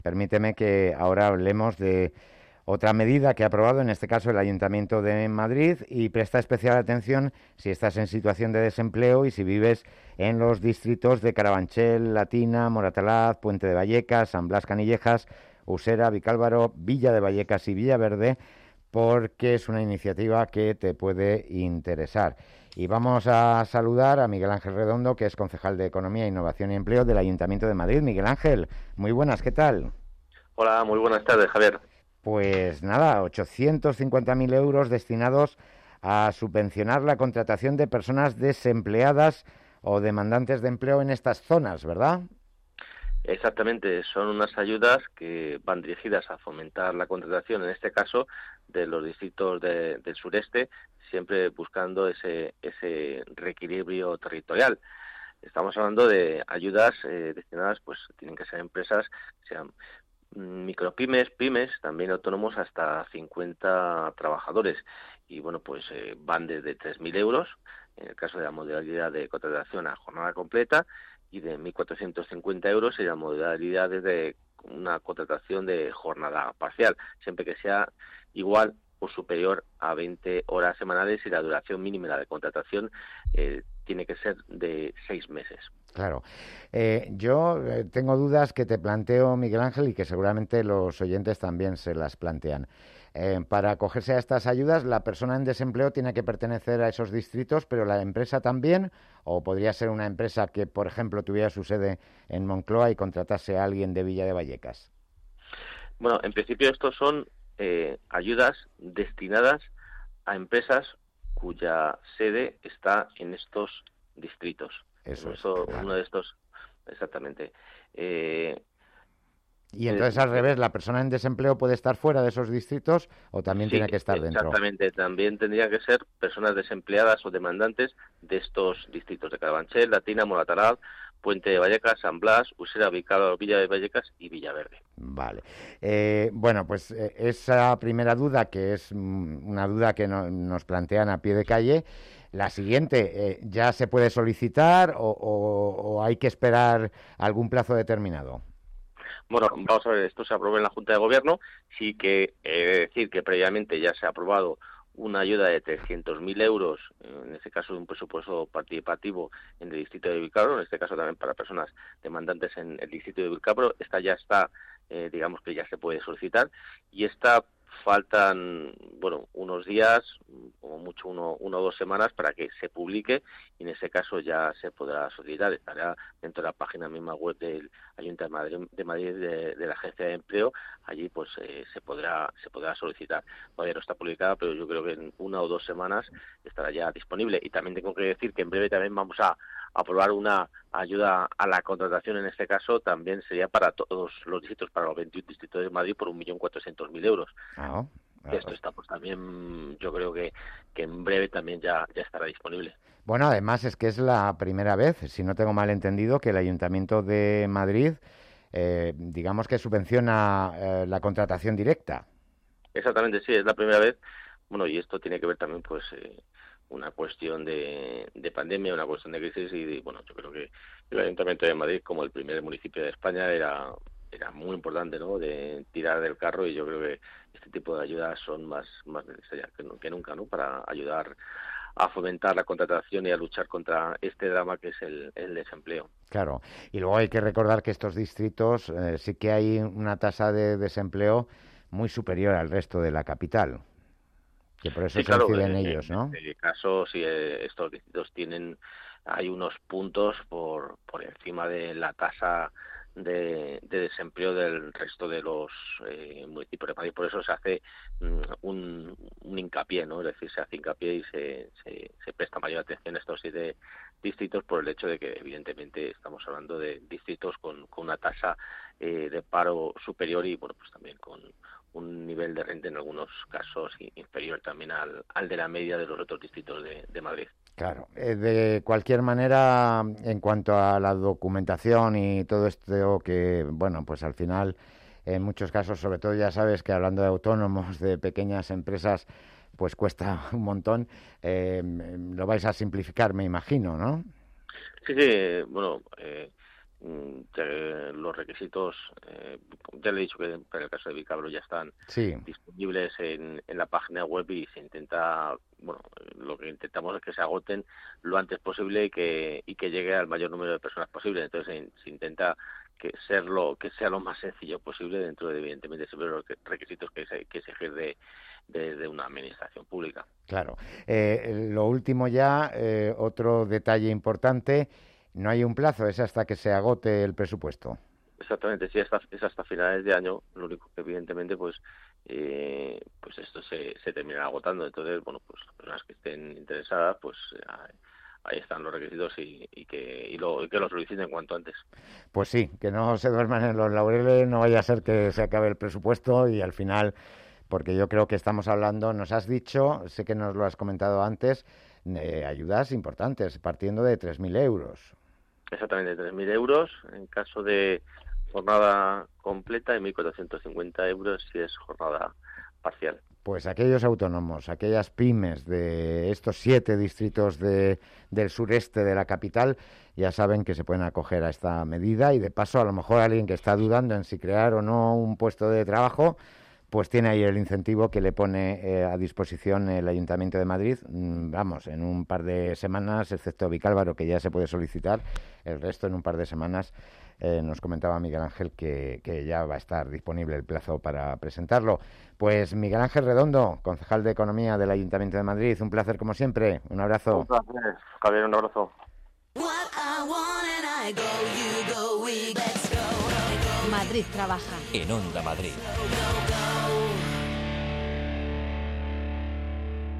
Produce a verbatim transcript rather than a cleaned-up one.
permíteme que ahora hablemos de otra medida que ha aprobado, en este caso el Ayuntamiento de Madrid, y presta especial atención si estás en situación de desempleo y si vives en los distritos de Carabanchel, Latina, Moratalaz, Puente de Vallecas, San Blas Canillejas, Usera, Vicálvaro, Villa de Vallecas y Villaverde, porque es una iniciativa que te puede interesar. Y vamos a saludar a Miguel Ángel Redondo, que es concejal de Economía, Innovación y Empleo del Ayuntamiento de Madrid. Miguel Ángel, muy buenas, ¿qué tal? Hola, muy buenas tardes, Javier. Pues nada, ochocientos cincuenta mil euros destinados a subvencionar la contratación de personas desempleadas o demandantes de empleo en estas zonas, ¿verdad? Exactamente, son unas ayudas que van dirigidas a fomentar la contratación, en este caso, de los distritos de- del sureste, siempre buscando ese, ese reequilibrio territorial. Estamos hablando de ayudas eh, destinadas, pues tienen que ser empresas que sean mm, micropymes, pymes, también autónomos hasta cincuenta trabajadores. Y bueno, pues eh, van desde tres mil euros, en el caso de la modalidad de contratación a jornada completa, y de mil cuatrocientos cincuenta euros en la modalidad de una contratación de jornada parcial, siempre que sea igual o superior a veinte horas semanales y la duración mínima de contratación eh, tiene que ser de seis meses. Claro. Eh, yo eh, tengo dudas que te planteo, Miguel Ángel, y que seguramente los oyentes también se las plantean. Eh, para acogerse a estas ayudas, la persona en desempleo tiene que pertenecer a esos distritos, pero la empresa también, o podría ser una empresa que, por ejemplo, tuviera su sede en Moncloa y contratase a alguien de Villa de Vallecas. Bueno, en principio estos son eh, ayudas destinadas a empresas cuya sede está en estos distritos. En Eso es, eso, uno vale. de estos, exactamente. Eh, Y es entonces, decir, al revés, la persona en desempleo puede estar fuera de esos distritos o también sí, tiene que estar dentro. exactamente. También tendrían que ser personas desempleadas o demandantes de estos distritos de Carabanchel, Latina, Moratalaz, Puente de Vallecas, San Blas, Usera, Vicálvaro, Villa de Vallecas y Villaverde. Vale. Eh, bueno, pues eh, esa primera duda, que es mm, una duda que no- nos plantean a pie de calle, la siguiente, eh, ¿ya se puede solicitar o, o- o hay que esperar algún plazo determinado? Bueno, vamos a ver, esto se aprobó en la Junta de Gobierno, sí que he de decir que previamente ya se ha aprobado una ayuda de trescientos mil euros, en este caso de un presupuesto participativo en el distrito de Vilcabro, en este caso también para personas demandantes en el distrito de Vilcabro. Esta ya está, eh, digamos que ya se puede solicitar, y esta faltan, bueno, unos días, como mucho uno, uno o dos semanas para que se publique, y en ese caso ya se podrá solicitar. Estará dentro de la página misma web del Ayuntamiento de Madrid, de, Madrid, de, de la Agencia de Empleo. Allí pues eh, se podrá se podrá solicitar. Todavía no está publicada, pero yo creo que en una o dos semanas estará ya disponible. Y también tengo que decir que en breve también vamos a aprobar una ayuda a la contratación. En este caso también sería para todos los distritos, para los veintiún distritos de Madrid, por un millón cuatrocientos mil euros. Ah, Esto ah, está pues también, yo creo que, que en breve también ya, ya estará disponible. bueno, además es que es la primera vez, si no tengo mal entendido, que el Ayuntamiento de Madrid, eh, digamos que subvenciona eh, la contratación directa. Exactamente, sí, es la primera vez. Bueno, y esto tiene que ver también, pues, eh, una cuestión de, de pandemia, una cuestión de crisis, y, bueno, yo creo que el Ayuntamiento de Madrid, como el primer municipio de España, era era muy importante, ¿no?, de tirar del carro, y yo creo que este tipo de ayudas son más, más necesarias que, nu- que nunca, ¿no?, para ayudar a fomentar la contratación y a luchar contra este drama que es el, el desempleo. Claro, y luego hay que recordar que estos distritos eh, sí que hay una tasa de desempleo muy superior al resto de la capital, que por eso Sí, se claro, incide en eh, ellos, en ¿no? este caso, sí, eh, estos distritos tienen, hay unos puntos por, por encima de la tasa de, de desempleo del resto de los eh, municipios de Madrid. Por eso se hace mm, un, un hincapié, ¿no? Es decir, se hace hincapié y se, se, se presta mayor atención a estos siete distritos, por el hecho de que, evidentemente, estamos hablando de distritos con, con una tasa eh, de paro superior, y, bueno, pues también con un nivel de renta en algunos casos inferior también al, al de la media de los otros distritos de, de Madrid. Claro, eh, de cualquier manera, en cuanto a la documentación y todo esto que, bueno, pues al final, en muchos casos, sobre todo ya sabes que hablando de autónomos, de pequeñas empresas, pues cuesta un montón, eh, lo vais a simplificar, me imagino, ¿no? Sí, sí, bueno, eh, eh, los requisitos, eh, ya le he dicho que para el caso de Vicabro ya están sí. disponibles en, en la página web y se intenta, bueno, lo que intentamos es que se agoten lo antes posible y que y que llegue al mayor número de personas posible. Entonces se, se intenta que ser lo que sea lo más sencillo posible dentro de, evidentemente, siempre los requisitos que hay que exigir de, de, de una administración pública. Claro. Eh, lo último ya, eh, otro detalle importante, no hay un plazo, es hasta que se agote el presupuesto. Exactamente, sí, hasta, es hasta finales de año, lo único que evidentemente pues eh, pues esto se, se terminará agotando. Entonces, bueno, pues las personas que estén interesadas, pues ahí, ahí están los requisitos y, y que y, lo, y que los soliciten cuanto antes. Pues sí, que no se duerman en los laureles, no vaya a ser que se acabe el presupuesto y al final, porque yo creo que estamos hablando, nos has dicho, sé que nos lo has comentado antes, eh, ayudas importantes, partiendo de tres mil euros. Exactamente, tres mil euros en caso de jornada completa y mil cuatrocientos cincuenta euros si es jornada parcial. Pues aquellos autónomos, aquellas pymes de estos siete distritos de, del sureste de la capital, ya saben que se pueden acoger a esta medida y de paso a lo mejor alguien que está dudando en si crear o no un puesto de trabajo, pues tiene ahí el incentivo que le pone eh, a disposición el Ayuntamiento de Madrid. Mm, vamos, en un par de semanas, excepto Vicálvaro, que ya se puede solicitar, el resto en un par de semanas. Eh, nos comentaba Miguel Ángel que, que ya va a estar disponible el plazo para presentarlo. Pues Miguel Ángel Redondo, concejal de Economía del Ayuntamiento de Madrid, un placer como siempre. Un abrazo. Un placer, Javier, un abrazo. Madrid trabaja. En Onda Madrid.